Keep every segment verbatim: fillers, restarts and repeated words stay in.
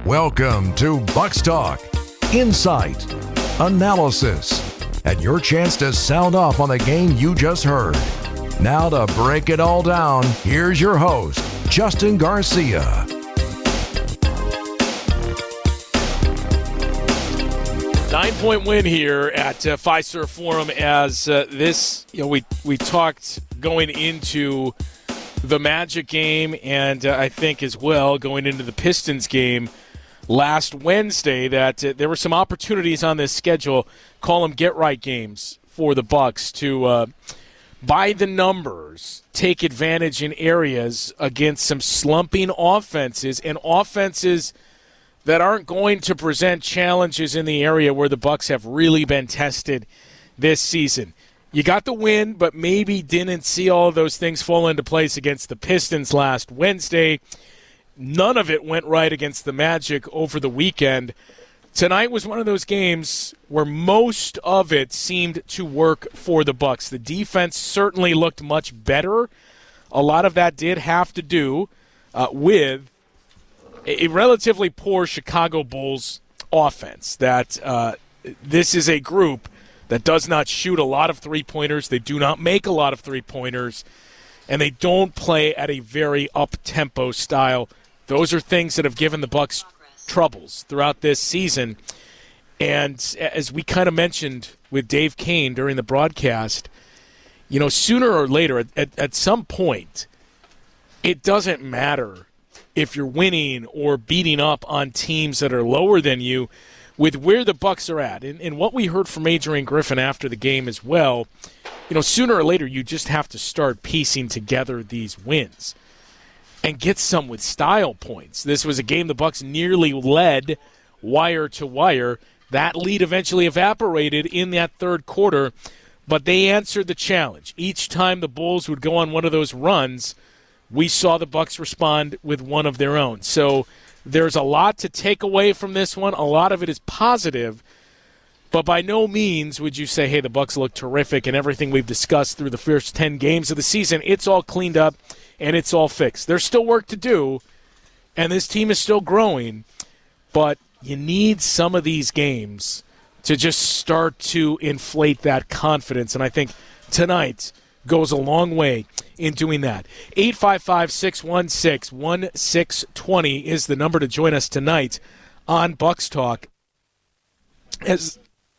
Welcome to Bucks Talk. Insight, analysis, and your chance to sound off on the game you just heard. Now to break it all down, here's your host, Justin Garcia. Nine-point win here at uh, Fiserv Forum as uh, this, you know, we, we talked going into the Magic game and uh, I think as well going into the Pistons game last Wednesday that uh, there were some opportunities on this schedule, call them get-right games for the Bucks to, uh, by the numbers, take advantage in areas against some slumping offenses and offenses that aren't going to present challenges in the area where the Bucks have really been tested this season. You got the win, but maybe didn't see all of those things fall into place against the Pistons last Wednesday. None of it went right against the Magic over the weekend. Tonight was one of those games where most of it seemed to work for the Bucks. The defense certainly looked much better. A lot of that did have to do uh, with a relatively poor Chicago Bulls offense. That uh, this is a group that does not shoot a lot of three-pointers. They do not make a lot of three-pointers. And they don't play at a very up-tempo style. Those are things that have given the Bucks troubles throughout this season. And as we kind of mentioned with Dave Kane during the broadcast, you know, sooner or later, at, at some point, it doesn't matter if you're winning or beating up on teams that are lower than you with where the Bucks are at. And, and what we heard from Adrian Griffin after the game as well, you know, sooner or later you just have to start piecing together these wins and get some with style points. This was a game the Bucks nearly led wire to wire. That lead eventually evaporated in that third quarter, but they answered the challenge. Each time the Bulls would go on one of those runs, we saw the Bucks respond with one of their own. So there's a lot to take away from this one. A lot of it is positive, but by no means would you say, hey, the Bucks look terrific and everything we've discussed through the first ten games of the season, it's all cleaned up and it's all fixed. There's still work to do, and this team is still growing, but you need some of these games to just start to inflate that confidence, and I think tonight goes a long way in doing that. eight five five, six one six, one six two zero is the number to join us tonight on Bucks Talk. As,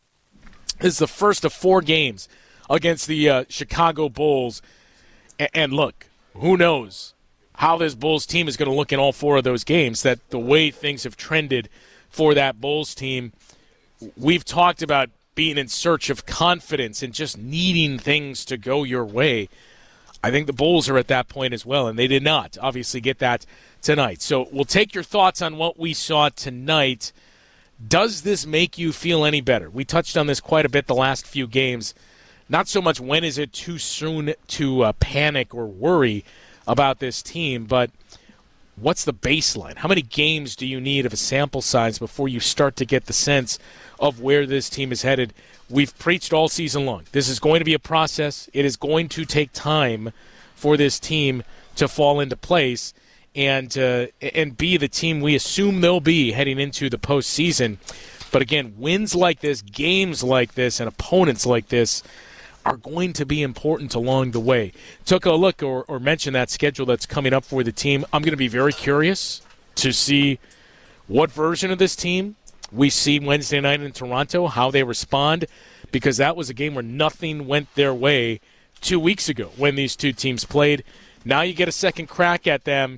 as the first of four games against the uh, Chicago Bulls. And, and look, who knows how this Bulls team is going to look in all four of those games, that the way things have trended for that Bulls team. We've talked about being in search of confidence and just needing things to go your way. I think the Bulls are at that point as well, and they did not obviously get that tonight. So we'll take your thoughts on what we saw tonight. Does this make you feel any better? We touched on this quite a bit the last few games. Not so much when is it too soon to uh, panic or worry about this team, but what's the baseline? How many games do you need of a sample size before you start to get the sense of where this team is headed? We've preached all season long. This is going to be a process. It is going to take time for this team to fall into place and uh, and be the team we assume they'll be heading into the postseason. But again, wins like this, games like this, and opponents like this are going to be important along the way. Took a look or, or mentioned that schedule that's coming up for the team. I'm going to be very curious to see what version of this team we see Wednesday night in Toronto, how they respond, because that was a game where nothing went their way two weeks ago when these two teams played. Now you get a second crack at them,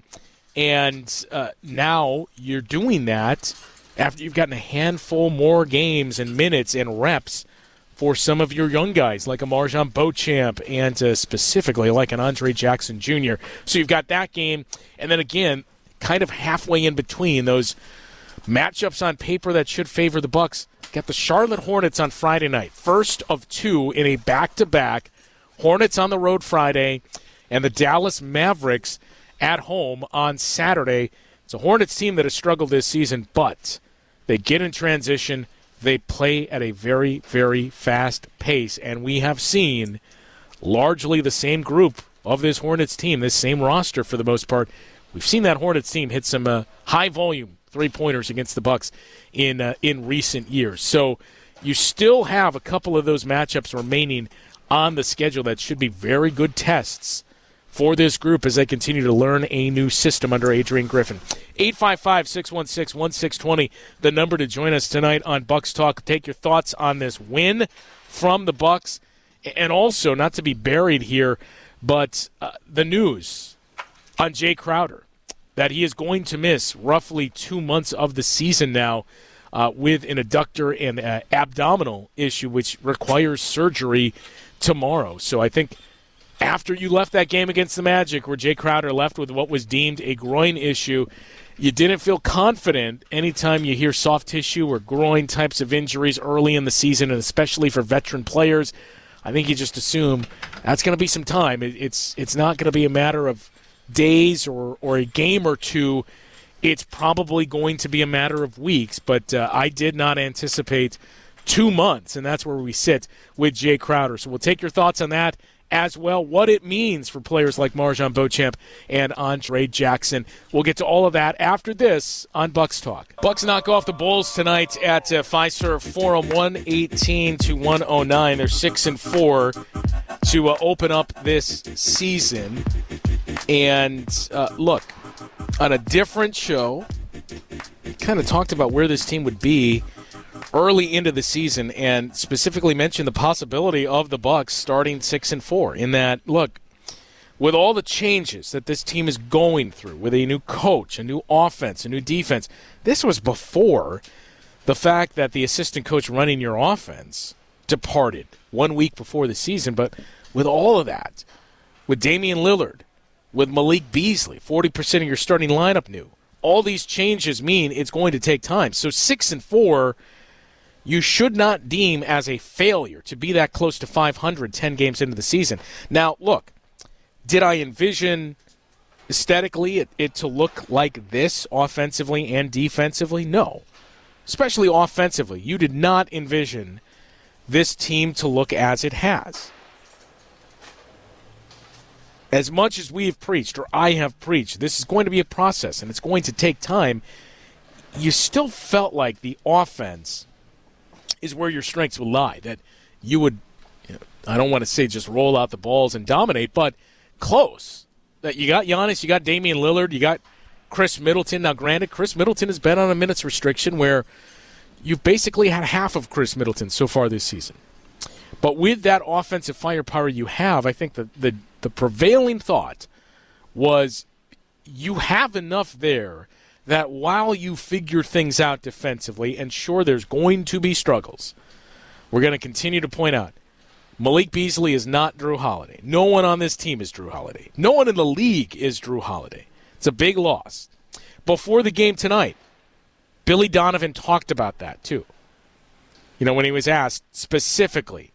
and uh, now you're doing that after you've gotten a handful more games and minutes and reps for some of your young guys like a Marjon Beauchamp and uh, specifically like an Andre Jackson Junior So you've got that game, and then again, kind of halfway in between those matchups on paper that should favor the Bucks. Got the Charlotte Hornets on Friday night, first of two in a back-to-back. Hornets on the road Friday, and the Dallas Mavericks at home on Saturday. It's a Hornets team that has struggled this season, but they get in transition. They play at a very, very fast pace, and we have seen largely the same group of this Hornets team, this same roster for the most part. We've seen that Hornets team hit some uh, high-volume three-pointers against the Bucks in uh, in recent years. So you still have a couple of those matchups remaining on the schedule that should be very good tests for this group as they continue to learn a new system under Adrian Griffin. eight five five, six one six, one six two zero, the number to join us tonight on Bucks Talk. Take your thoughts on this win from the Bucks, and also, not to be buried here, but uh, the news on Jay Crowder, that he is going to miss roughly two months of the season now uh, with an adductor and uh, abdominal issue, which requires surgery tomorrow. So I think after you left that game against the Magic, where Jay Crowder left with what was deemed a groin issue, you didn't feel confident anytime you hear soft tissue or groin types of injuries early in the season, and especially for veteran players. I think you just assume that's going to be some time. It, it's it's not going to be a matter of days or, or a game or two. It's probably going to be a matter of weeks, but uh, I did not anticipate two months, and that's where we sit with Jay Crowder. So we'll take your thoughts on that as well, what it means for players like MarJon Beauchamp and Andre Jackson. We'll get to all of that after this on Bucks Talk. Bucks knock off the Bulls tonight at uh, Fiserv Forum, one eighteen to one oh nine. They're six and four to uh, open up this season. And uh, look, on a different show, kind of talked about where this team would be early into the season, and specifically mentioned the possibility of the Bucks starting six and four. In that, look, with all the changes that this team is going through, with a new coach, a new offense, a new defense, this was before the fact that the assistant coach running your offense departed one week before the season. But with all of that, with Damian Lillard, with Malik Beasley, forty percent of your starting lineup new, all these changes mean it's going to take time. So six and four, you should not deem as a failure to be that close to five hundred ten games into the season. Now, look, did I envision aesthetically it, it to look like this offensively and defensively? No. Especially offensively. You did not envision this team to look as it has. As much as we have preached, or I have preached, this is going to be a process and it's going to take time, you still felt like the offense is where your strengths would lie, that you would, you know, I don't want to say just roll out the balls and dominate, but close. That you got Giannis, you got Damian Lillard, you got Chris Middleton. Now, granted, Chris Middleton has been on a minutes restriction where you've basically had half of Chris Middleton so far this season. But with that offensive firepower you have, I think the, the, the prevailing thought was you have enough there that while you figure things out defensively, and sure, there's going to be struggles, we're going to continue to point out, Malik Beasley is not Drew Holiday. No one on this team is Drew Holiday. No one in the league is Drew Holiday. It's a big loss. Before the game tonight, Billy Donovan talked about that too. You know, when he was asked specifically,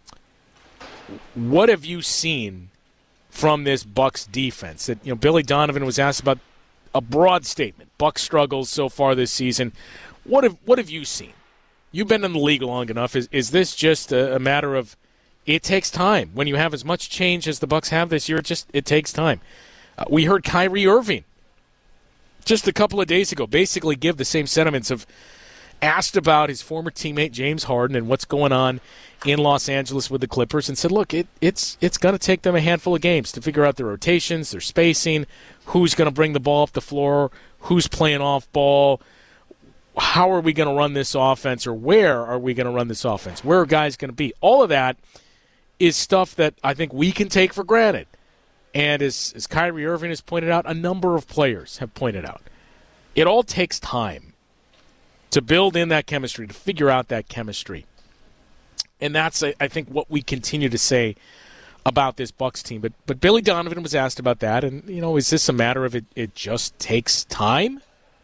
what have you seen from this Bucks defense? That, you know, Billy Donovan was asked about a broad statement. Bucks struggles so far this season. What have what have you seen? You've been in the league long enough. Is is this just a, a matter of it takes time? When you have as much change as the Bucks have this year, it just it takes time. Uh, we heard Kyrie Irving just a couple of days ago basically give the same sentiments of asked about his former teammate James Harden and what's going on in Los Angeles with the Clippers, and said, look, it, it's it's going to take them a handful of games to figure out their rotations, their spacing, who's going to bring the ball up the floor, who's playing off ball, how are we going to run this offense, or where are we going to run this offense, where are guys going to be. All of that is stuff that I think we can take for granted. And as, as Kyrie Irving has pointed out, a number of players have pointed out, it all takes time to build in that chemistry, to figure out that chemistry. And that's, I think, what we continue to say about this Bucks team. But but Billy Donovan was asked about that, and, you know, is this a matter of it, it just takes time?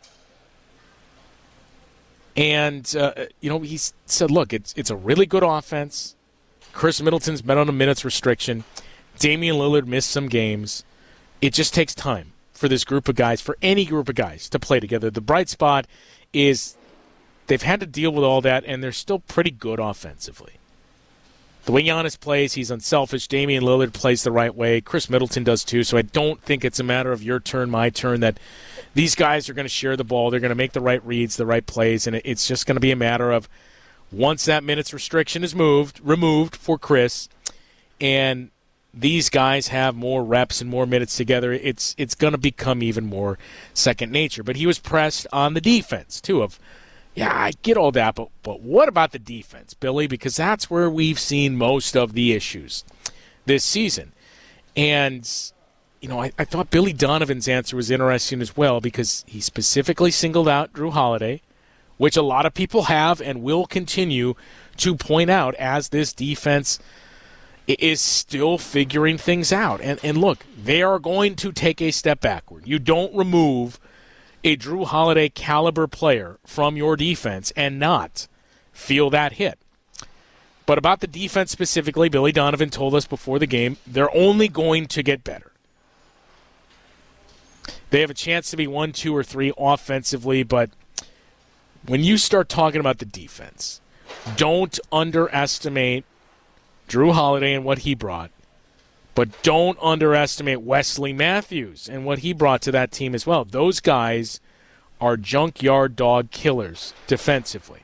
And, uh, you know, he said, look, it's it's a really good offense. Chris Middleton's been on a minutes restriction. Damian Lillard missed some games. It just takes time for this group of guys, for any group of guys, to play together. The bright spot is they've had to deal with all that, and they're still pretty good offensively. The way Giannis plays, he's unselfish. Damian Lillard plays the right way. Chris Middleton does too. So I don't think it's a matter of your turn, my turn, that these guys are going to share the ball. They're going to make the right reads, the right plays, and it's just going to be a matter of once that minutes restriction is moved, removed for Chris, and these guys have more reps and more minutes together, it's it's going to become even more second nature. But he was pressed on the defense, too, of, yeah, I get all that, but, but what about the defense, Billy? Because that's where we've seen most of the issues this season. And, you know, I, I thought Billy Donovan's answer was interesting as well, because he specifically singled out Jrue Holiday, which a lot of people have and will continue to point out as this defense is still figuring things out. And, and look, they are going to take a step backward. You don't remove a Jrue Holiday caliber player from your defense and not feel that hit. But about the defense specifically, Billy Donovan told us before the game, they're only going to get better. They have a chance to be one, two, or three offensively, but when you start talking about the defense, don't underestimate Jrue Holiday and what he brought, but don't underestimate Wesley Matthews and what he brought to that team as well. Those guys are junkyard dog killers defensively.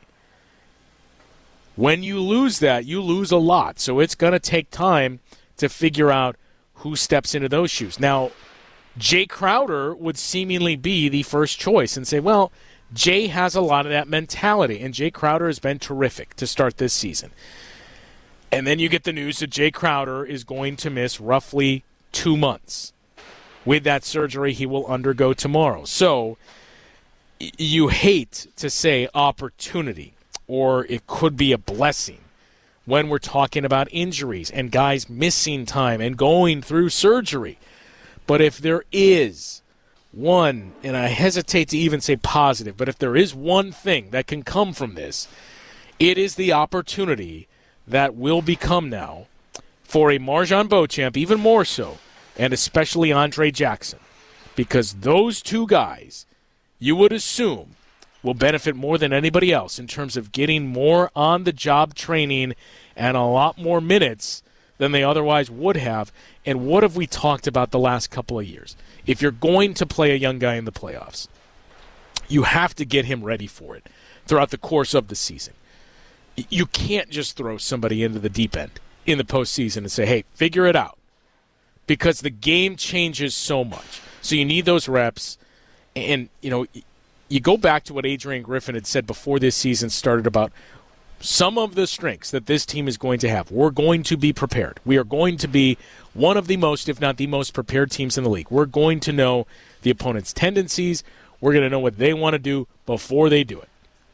When you lose that, you lose a lot. So it's going to take time to figure out who steps into those shoes. Now, Jay Crowder would seemingly be the first choice and say, well, Jay has a lot of that mentality, and Jay Crowder has been terrific to start this season. And then you get the news that Jay Crowder is going to miss roughly two months with that surgery he will undergo tomorrow. So you hate to say opportunity, or it could be a blessing when we're talking about injuries and guys missing time and going through surgery. But if there is one, and I hesitate to even say positive, but if there is one thing that can come from this, it is the opportunity that will become now for a MarJon Beauchamp, even more so, and especially Andre Jackson, because those two guys, you would assume, will benefit more than anybody else in terms of getting more on-the-job training and a lot more minutes than they otherwise would have. And what have we talked about the last couple of years? If you're going to play a young guy in the playoffs, you have to get him ready for it throughout the course of the season. You can't just throw somebody into the deep end in the postseason and say, hey, figure it out, because the game changes so much. So you need those reps. And, you know, you go back to what Adrian Griffin had said before this season started about some of the strengths that this team is going to have. We're going to be prepared. We are going to be one of the most, if not the most, prepared teams in the league. We're going to know the opponent's tendencies. We're going to know what they want to do before they do it.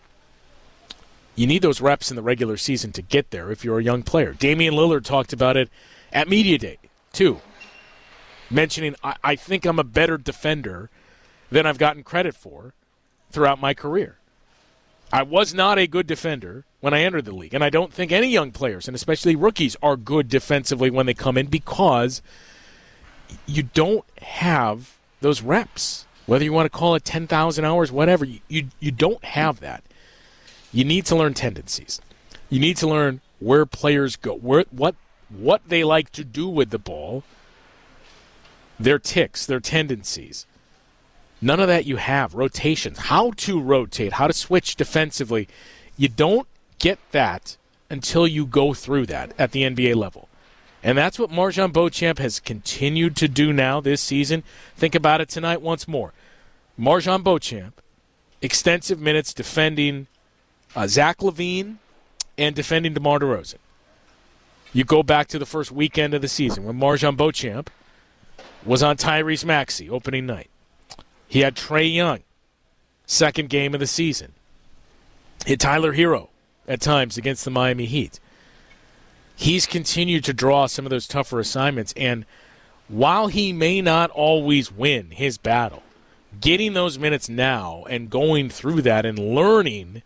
You need those reps in the regular season to get there if you're a young player. Damian Lillard talked about it at Media Day, too, mentioning, I, I think I'm a better defender than I've gotten credit for throughout my career. I was not a good defender when I entered the league, and I don't think any young players, and especially rookies, are good defensively when they come in, because you don't have those reps. Whether you want to call it ten thousand hours, whatever, you, you, you don't have that. You need to learn tendencies. You need to learn where players go, where what what they like to do with the ball, their ticks, their tendencies. None of that you have. Rotations, how to rotate, how to switch defensively. You don't get that until you go through that at the N B A level. And that's what MarJon Beauchamp has continued to do now this season. Think about it tonight once more. MarJon Beauchamp, extensive minutes defending Uh, Zach LaVine and defending DeMar DeRozan. You go back to the first weekend of the season when MarJon Beauchamp was on Tyrese Maxey opening night. He had Trae Young, second game of the season. He had Tyler Hero at times against the Miami Heat. He's continued to draw some of those tougher assignments, and while he may not always win his battle, getting those minutes now and going through that and learning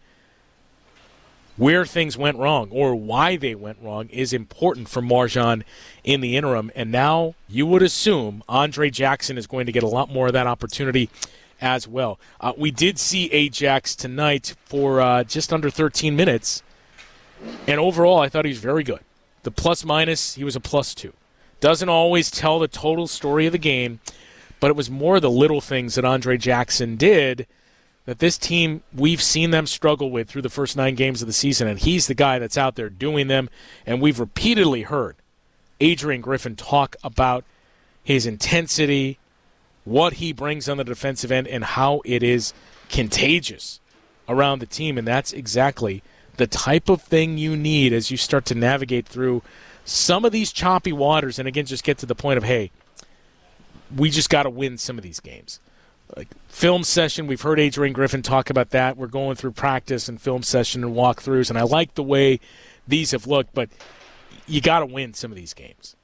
where things went wrong or why they went wrong is important for MarJon in the interim. And now you would assume Andre Jackson is going to get a lot more of that opportunity as well. Uh, we did see Ajax tonight for uh, just under thirteen minutes, and overall I thought he was very good. The plus-minus, he was a plus two. Doesn't always tell the total story of the game, but it was more the little things that Andre Jackson did that this team, we've seen them struggle with through the first nine games of the season, and he's the guy that's out there doing them, and we've repeatedly heard Adrian Griffin talk about his intensity, what he brings on the defensive end, and how it is contagious around the team, and that's exactly the type of thing you need as you start to navigate through some of these choppy waters, and again, just get to the point of, hey, we just got to win some of these games. Like film session, we've heard Adrian Griffin talk about that. We're going through practice and film session and walkthroughs, and I like the way these have looked, but you got to win some of these games.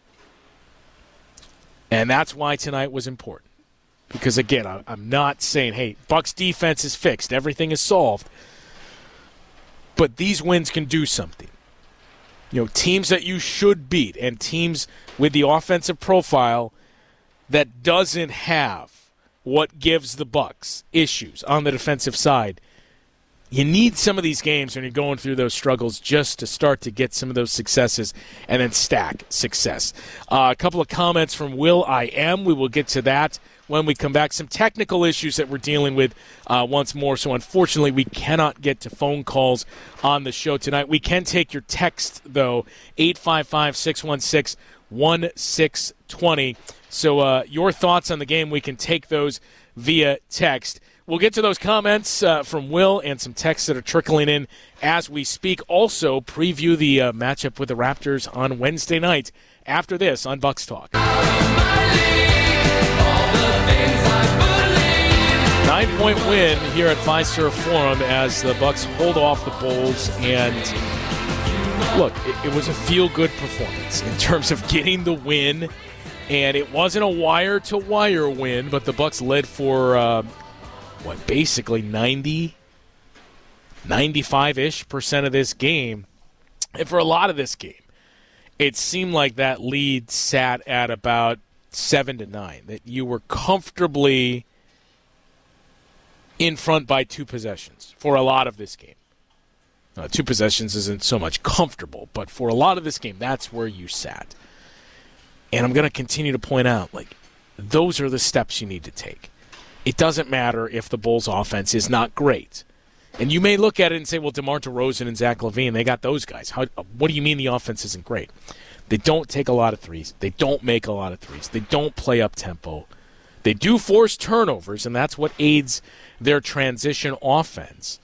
And that's why tonight was important. Because, again, I'm not saying, hey, Bucs defense is fixed, everything is solved. But these wins can do something. You know, teams that you should beat and teams with the offensive profile that doesn't have what gives the Bucs issues on the defensive side. You need some of these games when you're going through those struggles just to start to get some of those successes and then stack success. Uh, a couple of comments from Will I Am. We will get to that when we come back. Some technical issues that we're dealing with uh, once more, so unfortunately we cannot get to phone calls on the show tonight. We can take your text, though, eight five five, six one six, one six two zero. So uh, your thoughts on the game, we can take those via text. We'll get to those comments uh, from Will and some texts that are trickling in as we speak. Also, preview the uh, matchup with the Raptors on Wednesday night after this on Bucs Talk. Nine-point win here at Fiserv Forum as the Bucs hold off the Bulls. And, look, it, it was a feel-good performance in terms of getting the win. And it wasn't a wire-to-wire win, but the Bucs led for, uh, what, basically ninety, ninety-five-ish percent of this game. And for a lot of this game, it seemed like that lead sat at about seven to nine, that you were comfortably in front by two possessions for a lot of this game. Uh, two possessions isn't so much comfortable, but for a lot of this game, that's where you sat. And I'm going to continue to point out, like, those are the steps you need to take. It doesn't matter if the Bulls' offense is not great. And you may look at it and say, well, DeMar DeRozan and Zach LaVine, they got those guys. How, what do you mean the offense isn't great? They don't take a lot of threes. They don't make a lot of threes. They don't play up-tempo. They do force turnovers, and that's what aids their transition offense.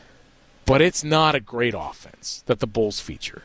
But it's not a great offense that the Bulls feature.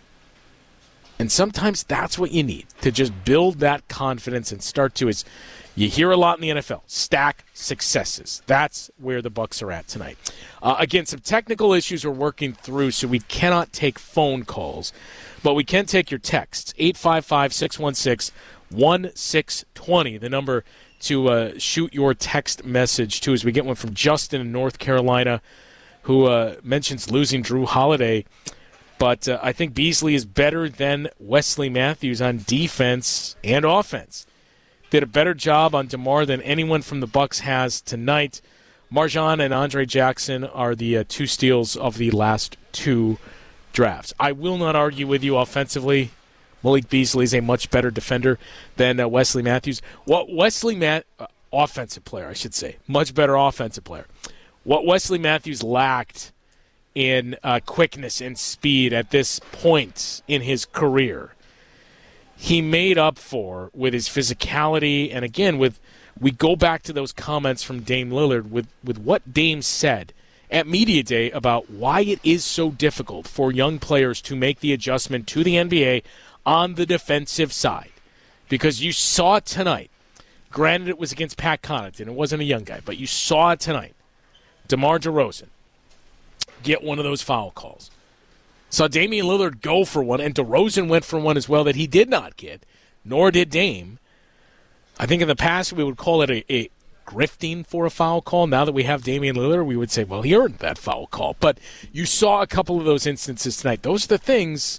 And sometimes that's what you need to just build that confidence and start to, is you hear a lot in the N F L, stack successes. That's where the Bucs are at tonight. Uh, again, some technical issues we're working through, so we cannot take phone calls, but we can take your texts. eight five five, six one six, one six two zero, the number to uh, shoot your text message to, as we get one from Justin in North Carolina, who uh, mentions losing Drew Holiday. But uh, I think Beasley is better than Wesley Matthews on defense and offense. Did a better job on DeMar than anyone from the Bucs has tonight. Marjan and Andre Jackson are the uh, two steals of the last two drafts. I will not argue with you offensively. Malik Beasley is a much better defender than uh, Wesley Matthews. What Wesley Matt uh, offensive player, I should say, much better offensive player. What Wesley Matthews lacked in uh, quickness and speed at this point in his career, he made up for with his physicality. And again, with we go back to those comments from Dame Lillard with, with what Dame said at Media Day about why it is so difficult for young players to make the adjustment to the N B A on the defensive side. Because you saw it tonight. Granted, it was against Pat Connaughton. It wasn't a young guy, but you saw it tonight. DeMar DeRozan get one of those foul calls. Saw Damian Lillard go for one, and DeRozan went for one as well that he did not get, nor did Dame. I think in the past we would call it a, a grifting for a foul call. Now that we have Damian Lillard, we would say, well, he earned that foul call. But you saw a couple of those instances tonight. Those are the things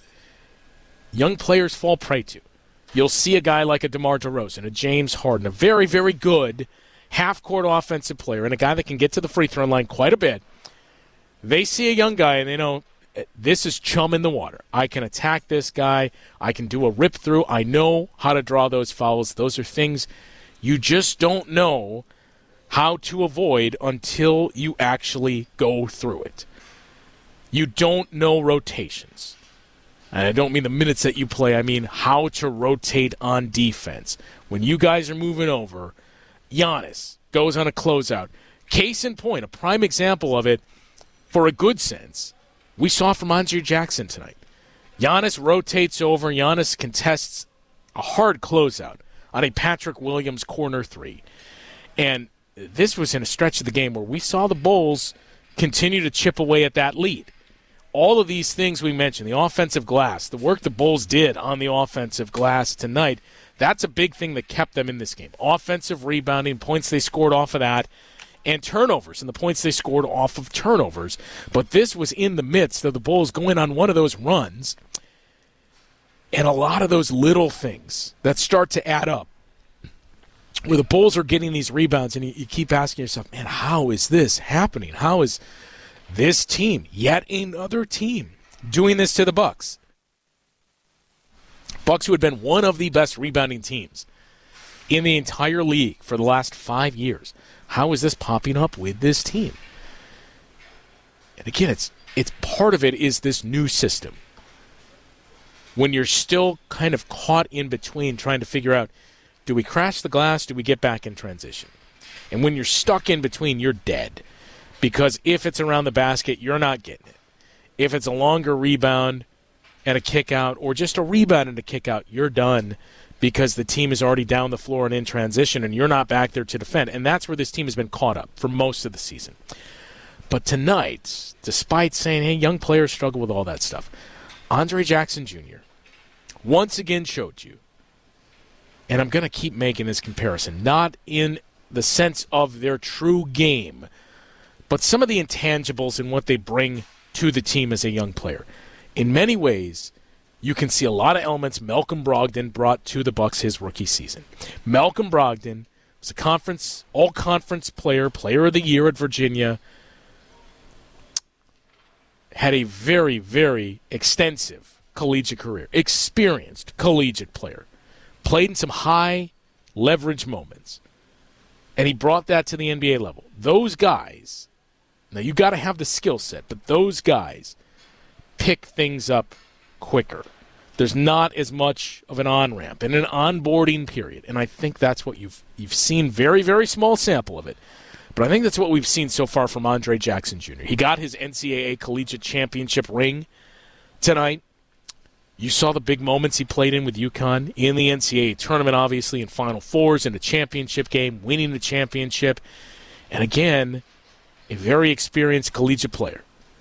young players fall prey to. You'll see a guy like a DeMar DeRozan, a James Harden, a very, very good half-court offensive player, and a guy that can get to the free throw line quite a bit. They see a young guy, and they know this is chum in the water. I can attack this guy. I can do a rip through. I know how to draw those fouls. Those are things you just don't know how to avoid until you actually go through it. You don't know rotations. And I don't mean the minutes that you play. I mean how to rotate on defense. When you guys are moving over, Giannis goes on a closeout. Case in point, a prime example of it, for a good sense, we saw from Andre Jackson tonight. Giannis rotates over. Giannis contests a hard closeout on a Patrick Williams corner three. And this was in a stretch of the game where we saw the Bulls continue to chip away at that lead. All of these things we mentioned, the offensive glass, the work the Bulls did on the offensive glass tonight, that's a big thing that kept them in this game. Offensive rebounding, points they scored off of that, and turnovers, and the points they scored off of turnovers. But this was in the midst of the Bulls going on one of those runs, and a lot of those little things that start to add up, where the Bulls are getting these rebounds, and you, you keep asking yourself, man, how is this happening? How is this team, yet another team, doing this to the Bucks? Bucks, who had been one of the best rebounding teams in the entire league for the last five years. How is this popping up with this team? And again, it's it's part of it is this new system. When you're still kind of caught in between trying to figure out, do we crash the glass, do we get back in transition? And when you're stuck in between, you're dead. Because if it's around the basket, you're not getting it. If it's a longer rebound and a kick out, or just a rebound and a kick out, you're done. Because the team is already down the floor and in transition, and you're not back there to defend. And that's where this team has been caught up for most of the season. But tonight, despite saying, hey, young players struggle with all that stuff, Andre Jackson Junior once again showed you, and I'm going to keep making this comparison, not in the sense of their true game, but some of the intangibles and what they bring to the team as a young player. In many ways, you can see a lot of elements Malcolm Brogdon brought to the Bucks his rookie season. Malcolm Brogdon was a conference, all-conference player, player of the year at Virginia, had a very, very extensive collegiate career, experienced collegiate player, played in some high-leverage moments, and he brought that to the N B A level. Those guys, now you got to have the skill set, but those guys pick things up quicker. There's not as much of an on-ramp and an onboarding period, and I think that's what you've you've seen. Very, very small sample of it, but I think that's what we've seen so far from Andre Jackson Junior He got his N C double A Collegiate Championship ring tonight. You saw the big moments he played in with UConn in the N C double A tournament, obviously in Final Fours, in the championship game, winning the championship, and again, a very experienced collegiate player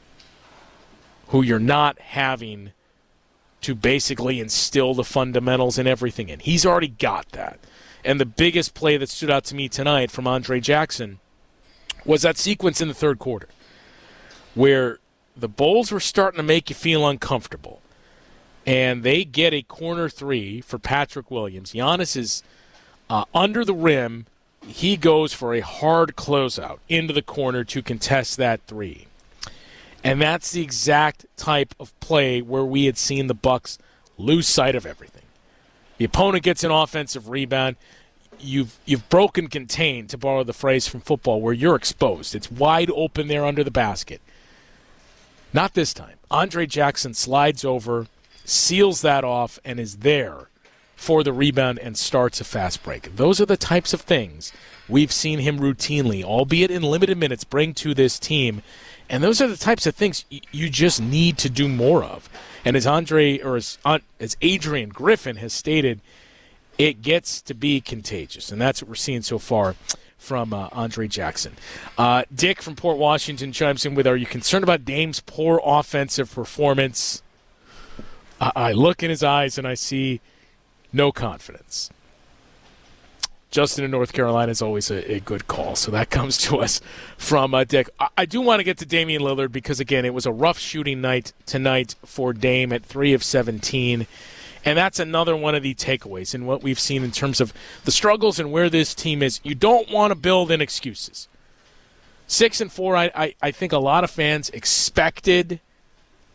who you're not having to basically instill the fundamentals and everything in. He's already got that. And the biggest play that stood out to me tonight from Andre Jackson was that sequence in the third quarter where the Bulls were starting to make you feel uncomfortable. And they get a corner three for Patrick Williams. Giannis is uh, under the rim. He goes for a hard closeout into the corner to contest that three. And that's the exact type of play where we had seen the Bucks lose sight of everything. The opponent gets an offensive rebound. You've you've broken contain, to borrow the phrase from football, where you're exposed. It's wide open there under the basket. Not this time. Andre Jackson slides over, seals that off, and is there for the rebound and starts a fast break. Those are the types of things we've seen him routinely, albeit in limited minutes, bring to this team. And those are the types of things you just need to do more of. And as Andre or as, as Adrian Griffin has stated, it gets to be contagious. And that's what we're seeing so far from uh, Andre Jackson. Uh, Dick from Port Washington chimes in with, are you concerned about Dame's poor offensive performance? I, I look in his eyes and I see no confidence. Justin in North Carolina is always a, a good call, so that comes to us from uh, Dick. I, I do want to get to Damian Lillard because, again, it was a rough shooting night tonight for Dame at three of seventeen, and that's another one of the takeaways in what we've seen in terms of the struggles and where this team is. You don't want to build in excuses. Six and four, I, I, I think a lot of fans expected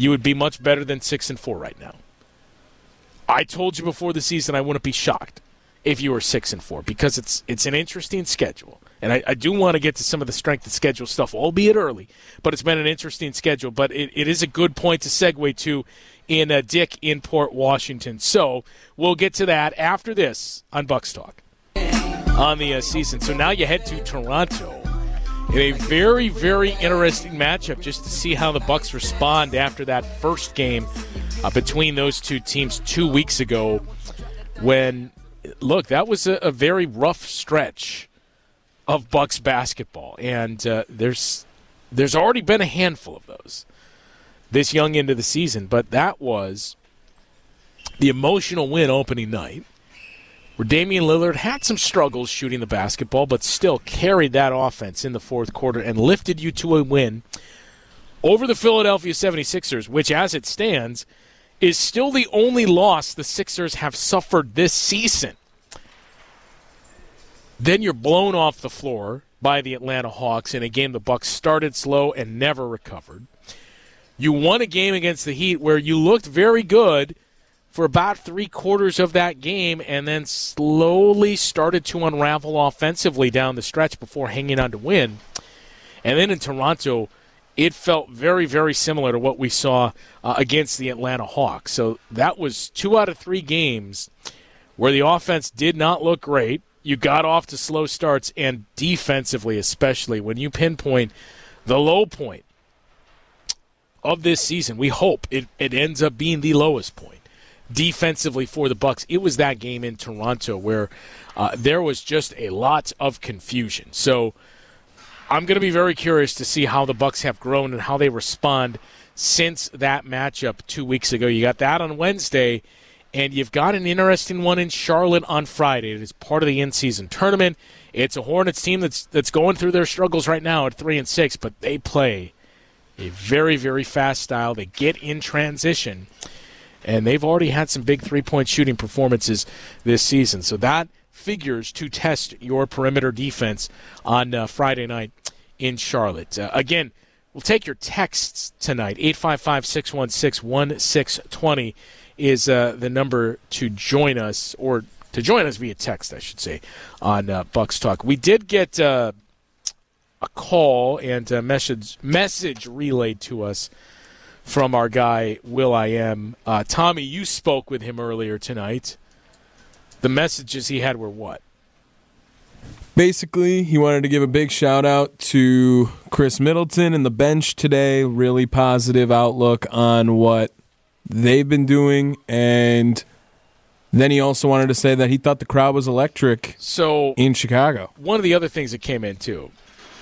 you would be much better than six and four right now. I told you before the season I wouldn't be shocked if you were six and four because it's it's an interesting schedule. And I, I do want to get to some of the strength of schedule stuff, albeit early, but it's been an interesting schedule. But it, it is a good point to segue to in uh, Dick in Port Washington. So we'll get to that after this on Bucks Talk on the uh, season. So now you head to Toronto in a very, very interesting matchup just to see how the Bucks respond after that first game uh, between those two teams two weeks ago when, look, that was a, a very rough stretch of Bucks basketball, and uh, there's there's already been a handful of those this young into the season, but that was the emotional win opening night where Damian Lillard had some struggles shooting the basketball, but still carried that offense in the fourth quarter and lifted you to a win over the Philadelphia seventy-sixers, which, as it stands, is still the only loss the Sixers have suffered this season. Then you're blown off the floor by the Atlanta Hawks in a game the Bucks started slow and never recovered. You won a game against the Heat where you looked very good for about three quarters of that game and then slowly started to unravel offensively down the stretch before hanging on to win. And then in Toronto, it felt very, very similar to what we saw uh, against the Atlanta Hawks. So that was two out of three games where the offense did not look great. You got off to slow starts, and defensively especially, when you pinpoint the low point of this season, we hope it, it ends up being the lowest point defensively for the Bucks. It was that game in Toronto where uh, there was just a lot of confusion. So I'm going to be very curious to see how the Bucks have grown and how they respond since that matchup two weeks ago. You got that on Wednesday, and you've got an interesting one in Charlotte on Friday. It is part of the in-season tournament. It's a Hornets team that's that's going through their struggles right now at three and six, but they play a very, very fast style. They get in transition, and they've already had some big three-point shooting performances this season. So that figures to test your perimeter defense on uh, Friday night in Charlotte. Uh, again, we'll take your texts tonight. eight five five, six one six, one six two zero is uh, the number to join us, or to join us via text, I should say, on uh, Bucks Talk. We did get uh, a call and a message, message relayed to us from our guy, Will I Am. Uh, Tommy, you spoke with him earlier tonight. The messages he had were what? Basically, he wanted to give a big shout-out to Chris Middleton and the bench today. Really positive outlook on what they've been doing. And then he also wanted to say that he thought the crowd was electric so in Chicago. One of the other things that came in, too,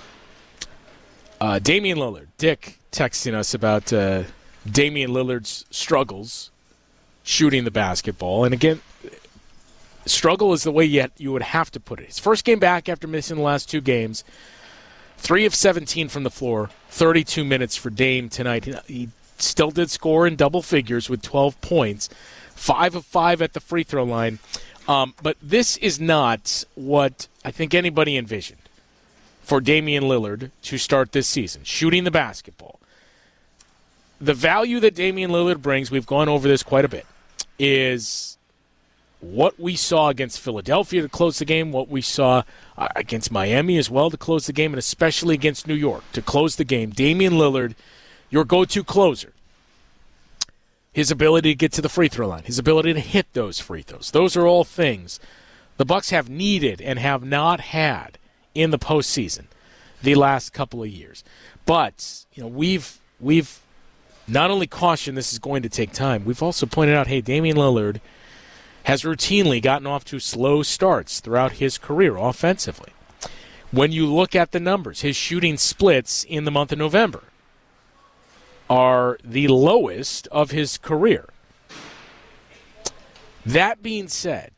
uh, Damian Lillard. Dick texting us about uh, Damian Lillard's struggles shooting the basketball. And again, struggle is the way you, you would have to put it. His first game back after missing the last two games, three of seventeen from the floor, thirty-two minutes for Dame tonight. He, he still did score in double figures with twelve points, five of five at the free throw line. Um, but this is not what I think anybody envisioned for Damian Lillard to start this season, shooting the basketball. The value that Damian Lillard brings, we've gone over this quite a bit, is what we saw against Philadelphia to close the game, what we saw uh, against Miami as well to close the game, and especially against New York to close the game. Damian Lillard, your go-to closer. His ability to get to the free throw line, his ability to hit those free throws. Those are all things the Bucks have needed and have not had in the postseason the last couple of years. But, you know, we've we've not only cautioned this is going to take time, we've also pointed out, hey, Damian Lillard has routinely gotten off to slow starts throughout his career offensively. When you look at the numbers, his shooting splits in the month of November are the lowest of his career. That being said,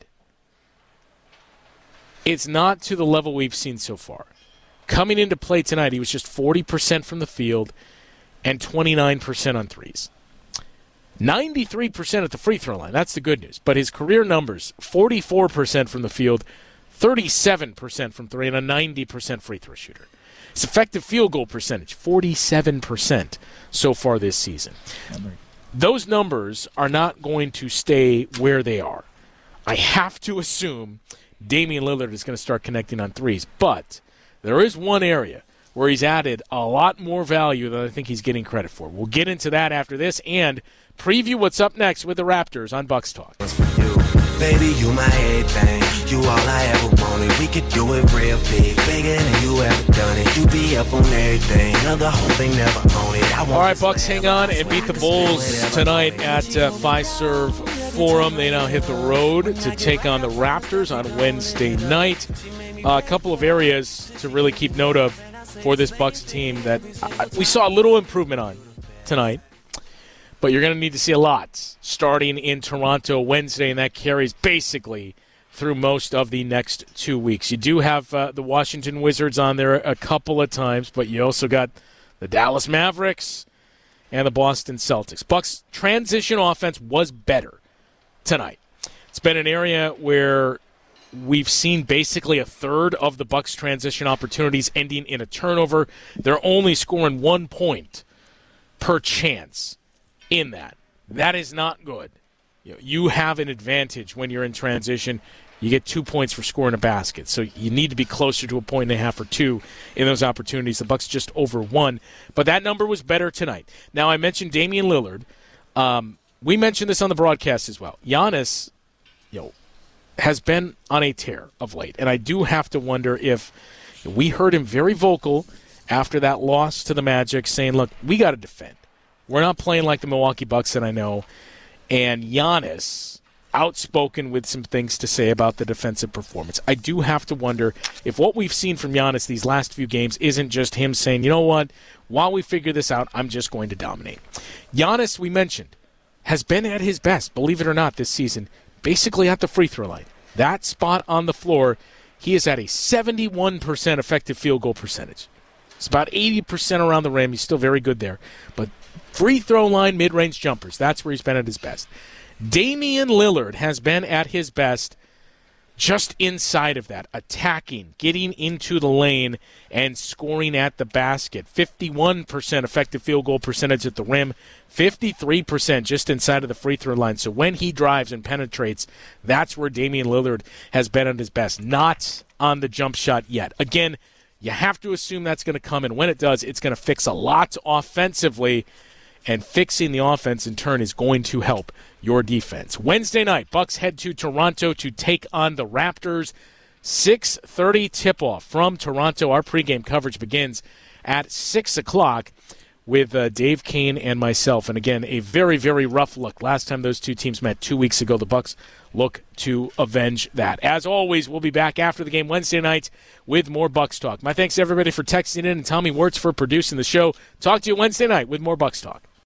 it's not to the level we've seen so far. Coming into play tonight, he was just forty percent from the field and twenty-nine percent on threes. ninety-three percent at the free throw line. That's the good news. But his career numbers, forty-four percent from the field, thirty-seven percent from three, and a ninety percent free throw shooter. His effective field goal percentage, forty-seven percent so far this season. Those numbers are not going to stay where they are. I have to assume Damian Lillard is going to start connecting on threes, but there is one area where he's added a lot more value than I think he's getting credit for. We'll get into that after this and preview what's up next with the Raptors on Bucks Talk. Baby, you my everything. You all I ever wanted. We could do it real big, bigger than you ever done it. You be up on everything. Another whole thing never own it. I want all right, Bucks, hang on and beat the Bulls tonight at uh, Fiserv Forum. They now hit the road to take on the Raptors on Wednesday night. Uh, a couple of areas to really keep note of for this Bucks team that uh, we saw a little improvement on tonight. But you're going to need to see a lot starting in Toronto Wednesday, and that carries basically through most of the next two weeks. You do have uh, the Washington Wizards on there a couple of times, but you also got the Dallas Mavericks and the Boston Celtics. Bucks' transition offense was better tonight. It's been an area where we've seen basically a third of the Bucks' transition opportunities ending in a turnover. They're only scoring one point per chance in that. That is not good. You know, you have an advantage when you're in transition. You get two points for scoring a basket. So you need to be closer to a point and a half or two in those opportunities. The Bucks just over one. But that number was better tonight. Now, I mentioned Damian Lillard. Um, we mentioned this on the broadcast as well. Giannis, you know, has been on a tear of late. And I do have to wonder if we heard him very vocal after that loss to the Magic saying, look, we got to defend. We're not playing like the Milwaukee Bucks that I know. And Giannis, outspoken with some things to say about the defensive performance. I do have to wonder if what we've seen from Giannis these last few games isn't just him saying, you know what, while we figure this out, I'm just going to dominate. Giannis, we mentioned, has been at his best, believe it or not, this season, basically at the free throw line. That spot on the floor, he is at a seventy-one percent effective field goal percentage. It's about eighty percent around the rim. He's still very good there. But free throw line, mid-range jumpers, that's where he's been at his best. Damian Lillard has been at his best just inside of that, attacking, getting into the lane, and scoring at the basket. fifty-one percent effective field goal percentage at the rim, fifty-three percent just inside of the free throw line. So when he drives and penetrates, that's where Damian Lillard has been at his best, not on the jump shot yet. Again, you have to assume that's going to come, and when it does, it's going to fix a lot offensively, and fixing the offense in turn is going to help your defense. Wednesday night, Bucks head to Toronto to take on the Raptors. six thirty tip-off from Toronto. Our pregame coverage begins at six o'clock with uh, Dave Kane and myself. And again, a very, very rough look. Last time those two teams met two weeks ago, the Bucks look to avenge that. As always, we'll be back after the game Wednesday night with more Bucks Talk. My thanks to everybody for texting in and Tommy Wirtz for producing the show. Talk to you Wednesday night with more Bucks Talk.